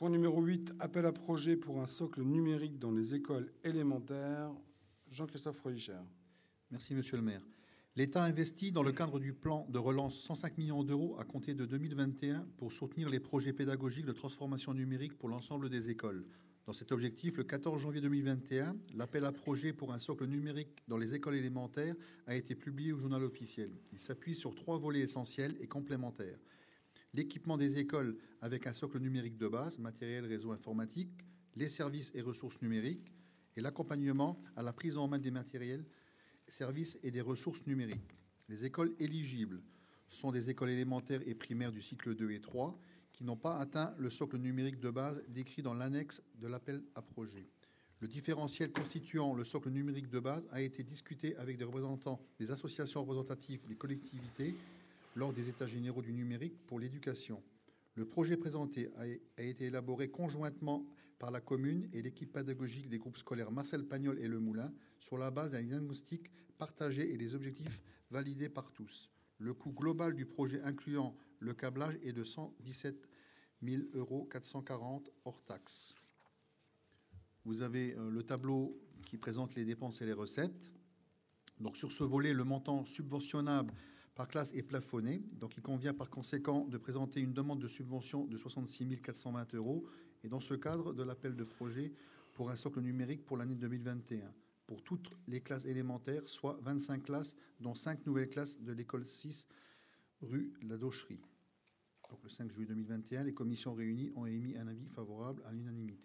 Point numéro 8, appel à projet pour un socle numérique dans les écoles élémentaires. Jean-Christophe Fröhlicher. Merci, Monsieur le maire. L'État investit dans le cadre du plan de relance 105 millions d'euros à compter de 2021 pour soutenir les projets pédagogiques de transformation numérique pour l'ensemble des écoles. Dans cet objectif, le 14 janvier 2021, l'appel à projet pour un socle numérique dans les écoles élémentaires a été publié au journal officiel. Il s'appuie sur 3 volets essentiels et complémentaires. L'équipement des écoles avec un socle numérique de base, matériel, réseau informatique, les services et ressources numériques, et l'accompagnement à la prise en main des matériels, services et des ressources numériques. Les écoles éligibles sont des écoles élémentaires et primaires du cycle 2 et 3 qui n'ont pas atteint le socle numérique de base décrit dans l'annexe de l'appel à projet. Le différentiel constituant le socle numérique de base a été discuté avec des représentants des associations représentatives des collectivités lors des États généraux du numérique pour l'éducation. Le projet présenté a été élaboré conjointement par la commune et l'équipe pédagogique des groupes scolaires Marcel Pagnol et Le Moulin sur la base d'un diagnostic partagé et des objectifs validés par tous. Le coût global du projet incluant le câblage est de 117 440 € hors taxes. Vous avez le tableau qui présente les dépenses et les recettes. Donc sur ce volet, le montant subventionnable par classe est plafonné. Donc il convient par conséquent de présenter une demande de subvention de 66 420 € et dans ce cadre de l'appel de projet pour un socle numérique pour l'année 2021 pour toutes les classes élémentaires, soit 25 classes, dont 5 nouvelles classes de l'école 6 rue La Daucherie. Donc le 5 juillet 2021, les commissions réunies ont émis un avis favorable à l'unanimité.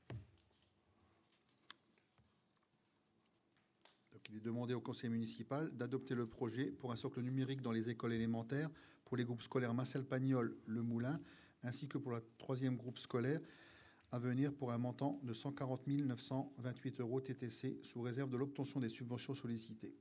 Donc, il est demandé au conseil municipal d'adopter le projet pour un socle numérique dans les écoles élémentaires pour les groupes scolaires Marcel Pagnol, Le Moulin, ainsi que pour la 3e groupe scolaire à venir pour un montant de 140 928 € TTC sous réserve de l'obtention des subventions sollicitées.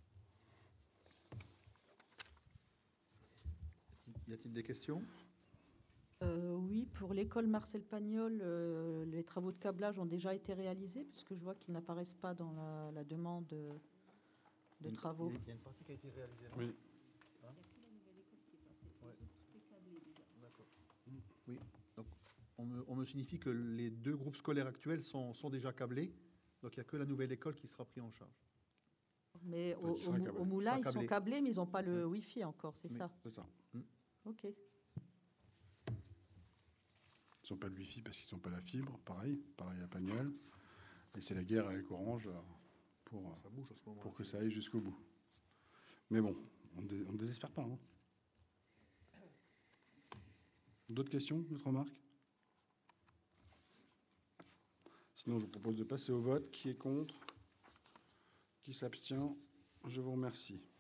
Y a-t-il des questions ? Oui, pour l'école Marcel Pagnol, les travaux de câblage ont déjà été réalisés, parce que je vois qu'ils n'apparaissent pas dans la demande de travaux. Il y a une partie qui a été réalisée. Non ? Oui. Hein ? Ouais. D'accord. Oui. Donc, on me signifie que les 2 groupes scolaires actuels sont déjà câblés. Donc, il n'y a que la nouvelle école qui sera prise en charge. Mais au Moulin, ils sont câblés, mais ils n'ont pas le Wi-Fi encore, c'est ça ? C'est ça. OK. Ils n'ont pas le Wi-Fi parce qu'ils n'ont pas la fibre, pareil à Pagnol. Et c'est la guerre avec Orange pour que ça aille jusqu'au bout. Mais bon, on ne désespère pas. Hein. D'autres questions, d'autres remarques ? Sinon, je vous propose de passer au vote. Qui est contre ? Qui s'abstient ? Je vous remercie.